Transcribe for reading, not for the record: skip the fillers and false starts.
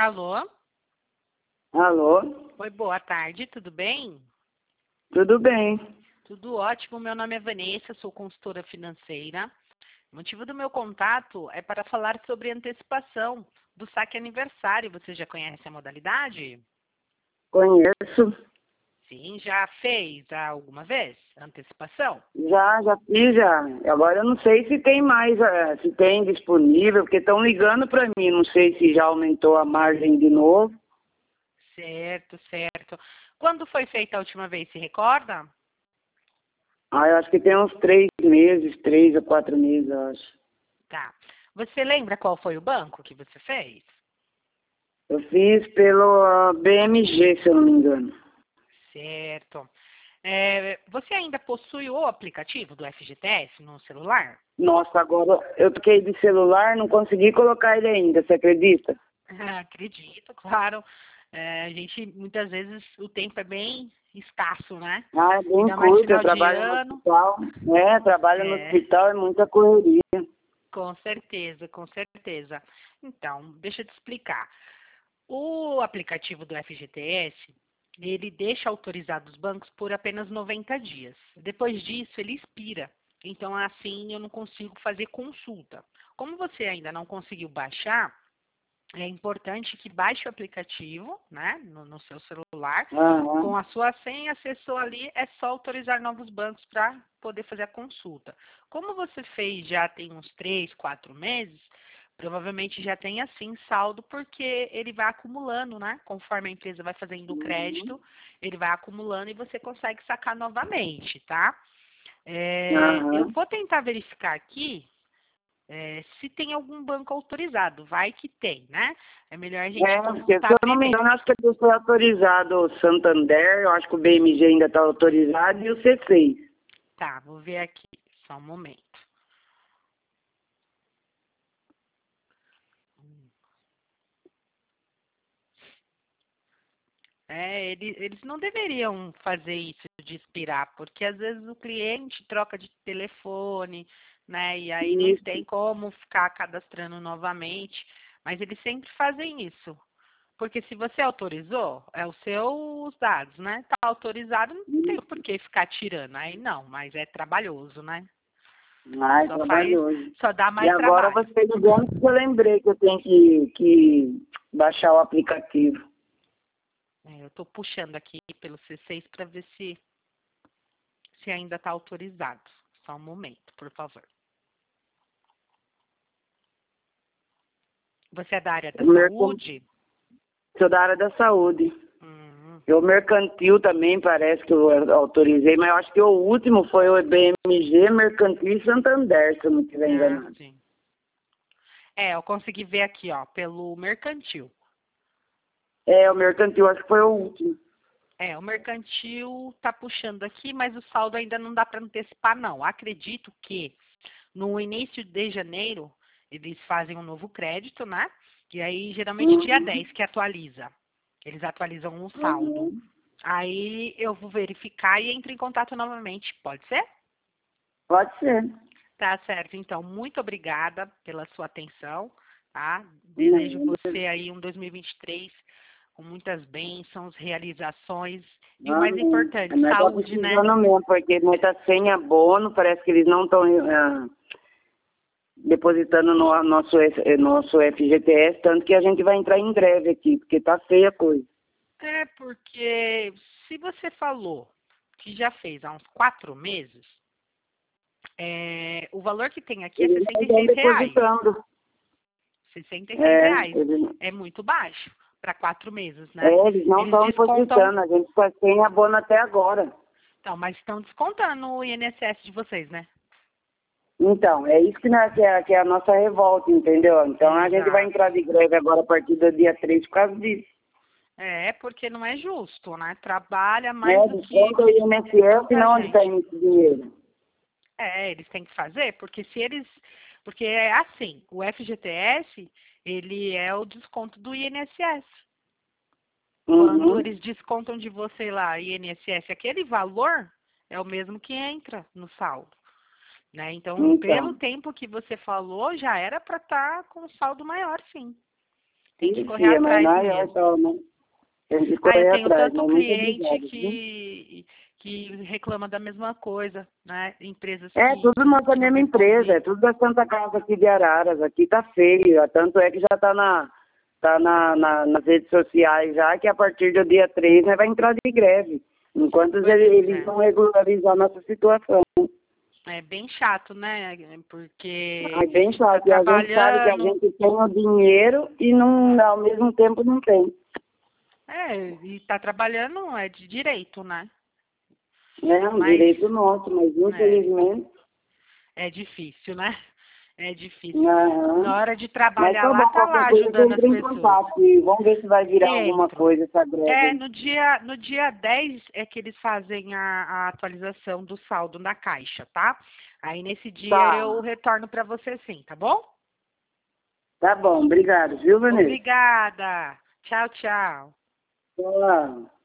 Alô? Alô? Oi, boa tarde, tudo bem? Tudo bem? Tudo ótimo, meu nome é Vanessa, sou consultora financeira. O motivo do meu contato é para falar sobre antecipação do saque aniversário. Você já conhece a modalidade? Conheço. Sim, já fez alguma vez antecipação? Já fiz já. Agora eu não sei se tem mais, se tem disponível, porque estão ligando para mim. Não sei se já aumentou a margem de novo. Certo, certo. Quando foi feita a última vez, se recorda? Eu acho que tem uns 3 meses, 3 a 4 meses, eu acho. Tá. Você lembra qual foi o banco que você fez? Eu fiz pelo BMG, se eu não me engano. Certo. Você ainda possui o aplicativo do FGTS no celular? Nossa, agora eu toquei de celular, não consegui colocar ele ainda, você acredita? Acredito, claro. A gente, muitas vezes, o tempo é bem escasso, né? É bem Ainda mais curto, eu final de trabalho no ano. hospital. Trabalho no É, hospital, é muita correria. com certeza, com certeza. Então, deixa eu te explicar. O aplicativo do FGTS, ele deixa autorizados os bancos por apenas 90 dias. Depois disso, ele expira. Então, assim, eu não consigo fazer consulta. Como você ainda não conseguiu baixar, é importante que baixe o aplicativo, né, no seu celular, Aham. com a sua senha, acessou ali, é só autorizar novos bancos para poder fazer a consulta. Como você fez já tem uns 3, 4 meses, provavelmente já tem assim saldo, porque ele vai acumulando, né? Conforme a empresa vai fazendo o crédito, ele vai acumulando e você consegue sacar novamente, tá? Eu Aham. vou tentar verificar aqui se tem algum banco autorizado. Vai que tem, né? É melhor a gente Porque se consultar eu não me primeiro. engano, acho que eu foi autorizado o Santander, eu acho que o BMG ainda está autorizado e o C6. Tá, vou ver aqui. Só um momento. Eles não deveriam fazer isso de expirar, porque às vezes o cliente troca de telefone, né? E aí não Isso. tem como ficar cadastrando novamente. Mas eles sempre fazem isso. Porque se você autorizou, é os seus dados, né? Tá autorizado, não tem por que ficar tirando. Aí não, mas é trabalhoso, né? Ai, Só faz, trabalhoso. só dá E mais agora trabalho. você ligando que eu lembrei que eu tenho que baixar o aplicativo. Eu estou puxando aqui pelo C6 para ver se ainda está autorizado. Só um momento, por favor. Você é da área da O saúde? sou da área da saúde. Hum, E o mercantil também parece que eu autorizei, mas eu acho que o último foi o BMG, Mercantil e Santander, se eu não estiver enganado. sim. Eu consegui ver aqui, ó, pelo mercantil. O mercantil acho que foi o último. O mercantil tá puxando aqui, mas o saldo ainda não dá para antecipar, não. Acredito que no início de janeiro eles fazem um novo crédito, né? E aí, geralmente, dia Uhum. 10 que atualiza. Eles atualizam o saldo. Uhum. Aí eu vou verificar e entro em contato novamente. Pode ser? Pode ser. Tá certo. Então, muito obrigada pela sua atenção, tá? Desejo você aí um 2023 com muitas bênçãos, realizações e o mais Amém. importante, Nós estamos saúde, né? precisando mesmo, porque muita senha abono, parece que eles não estão depositando no nosso FGTS, tanto que a gente vai entrar em greve aqui, porque tá feia a coisa. Porque se você falou que já fez há uns 4 meses, o valor que tem aqui é Eles não estão R$ 66. depositando. R$ 66 Eles, é muito baixo para 4 meses, né? eles não Eles estão descontam, depositando, a gente só tem abono até agora. então, mas estão descontando o INSS de vocês, né? Então, é isso que é a nossa revolta, entendeu? Então a gente vai Exato. entrar de greve agora a partir do dia 3 por causa disso. Porque não é justo, né? Trabalha mais do que Desconta o INSS, muita não onde está gente. indo esse dinheiro. Eles têm que fazer, porque se eles. Porque é assim, o FGTS, ele é o desconto do INSS. Quando Uhum. eles descontam de você lá, INSS, aquele valor é o mesmo que entra no saldo, né? Então, pelo Então, tempo que você falou, já era para estar com saldo maior, sim. Tem que correr mas atrás não é mesmo. só, né? Tem que Eu correr tenho atrás, tanto mas muito cliente obrigado, viu? que reclama da mesma coisa, né? Empresas É, tudo nossa que não mesma empresa, respondem. é tudo da Santa Casa aqui de Araras, aqui tá feio, tanto é que já nas redes sociais já, que a partir do dia 3 né, vai entrar de greve, enquanto Pois eles é. vão regularizar a nossa situação. É bem chato, né? É Porque a bem gente está chato, e a gente sabe que a trabalhando, gente tem o dinheiro e não, ao mesmo tempo não tem. e está trabalhando é de direito, né? É um Mas direito nosso, mas é, infelizmente, é difícil, né? É difícil. não. Na hora de Mas trabalhar tá lá, bom, tá qualquer lá coisa você ajudando as entra em pessoas. contato e vamos ver se vai virar alguma Entro. coisa essa greve É, aí. no dia 10 é que eles fazem a atualização do saldo na caixa, tá? Aí nesse dia eu Tá, retorno para você sim, tá bom? tá bom, obrigado, viu, Vanessa? Obrigada. Tchau, tchau. Tchau.